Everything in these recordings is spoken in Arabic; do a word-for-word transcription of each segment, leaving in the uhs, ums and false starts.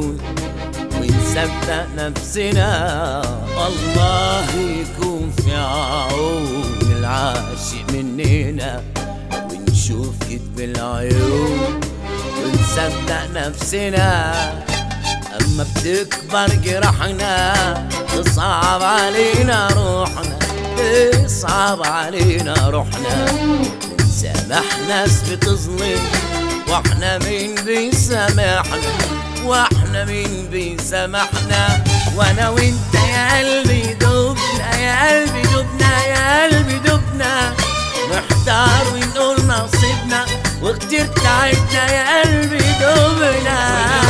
عيون ونصدق نفسنا. الله يكون في عون العاشق مننا، ونشوف كدب العيون ونصدق نفسنا. أما بتكبر جرحنا تصعب علينا روحنا، تصعب علينا روحنا. بنسامح ناس بتظلم واحنا مين بيسامحنا، واحنا مين بيسامحنا. وانا وانت يا قلبي دبنا، يا قلبي دبنا، يا قلبي دبنا. نحتار ونقول نصيبنا وكتير تعبنا، يا قلبي دبنا.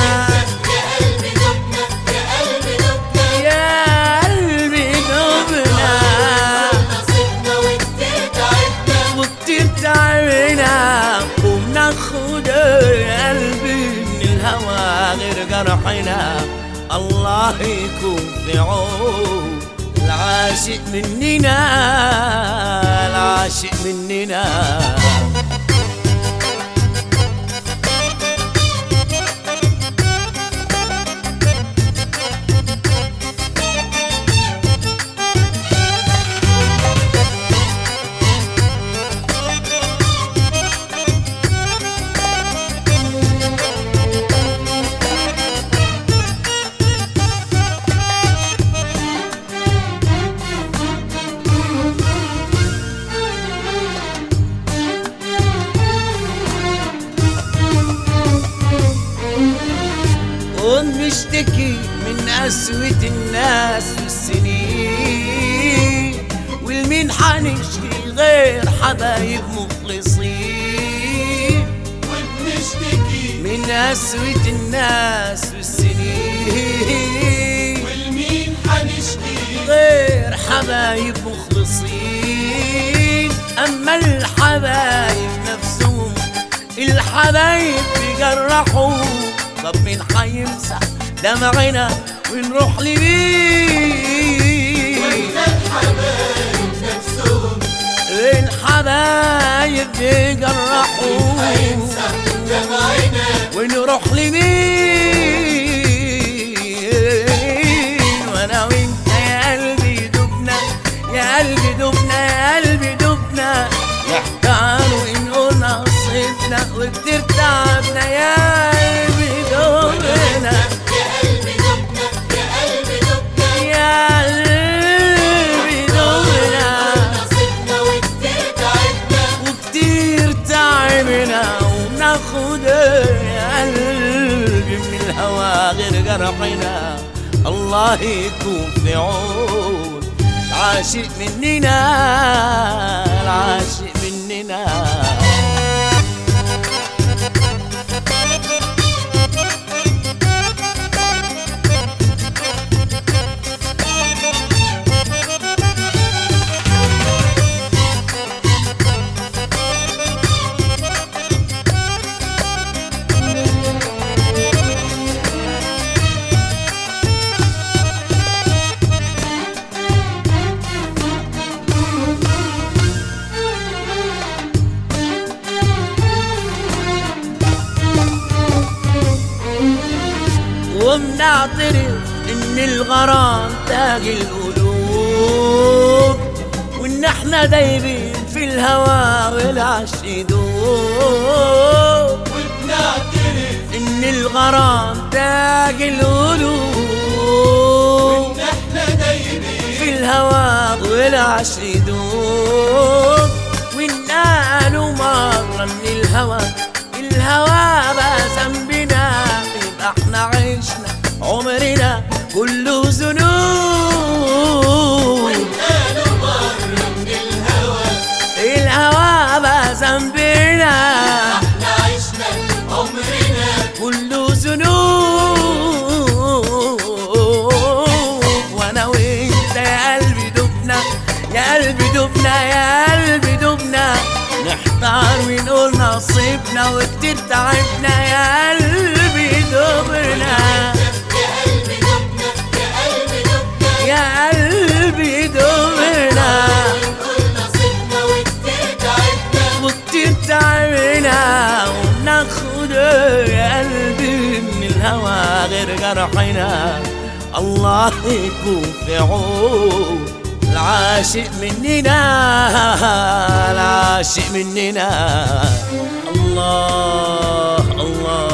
وبناخد يا قلبي من الهوى غير جرحنا. الله يكون في عون العاشق مننا، العاشق مننا. ونشتكي من قسوة الناس والسنين، والمين حنشكي غير حبايب مخلصين. ونشتكي من قسوة الناس والسنين، والمين حنشكي غير حبايب مخلصين. أما الحبايب نفسهم الحبايب بيجرحوا، طب مين حيمسح دمعنا ونروح لمين؟ وإذا الحبايب نفسهم الحبايب بيجرحوا، مين حيمسح دمعنا ونروح لمين؟ وانا وانت يا قلبي دبنا، يا قلبي دبنا، يا قلبي دبنا. نحتار ونقول نصيبنا وكتير تعبنا، يا قلبي دبنا، يا قلبي دبنا، يا قلبي دبنا، يا قلبي دبنا. نصيبنا وكتير تعبنا، وكتير تعبنا. وناخد يا قلبي من الهوى غير جرحنا. الله يكون في عون العاشق مننا، العاشق مننا. وبنعترف ان الغرام تاج القلوب، وان احنا دايبين في الهوى والعشق يدوب. وبنعترف ان الغرام تاج القلوب، وان احنا دايبين في الهوى والعشق يدوب. وان قالوا مرة ان الهوى الهوى بقى ذنبنا، يبقى احنا عشنا عمرنا كله ذنوب. وانقالوا مرة من الهوى الهوى بقى ذنبنا، احنا عشنا عمرنا كله ذنوب. وانا وانت يا قلبي دبنا، يا قلبي دبنا، يا قلبي دبنا. نحتار ونقول نصيبنا وكتير تعبنا، يا قلبي دبنا، يا قلبي دبنا. وكتير تعبنا. وناخد يا قلبي من الهوى غير جرح فرحنا الله يكون في عون العاشق مننا العاشق مننا. الله الله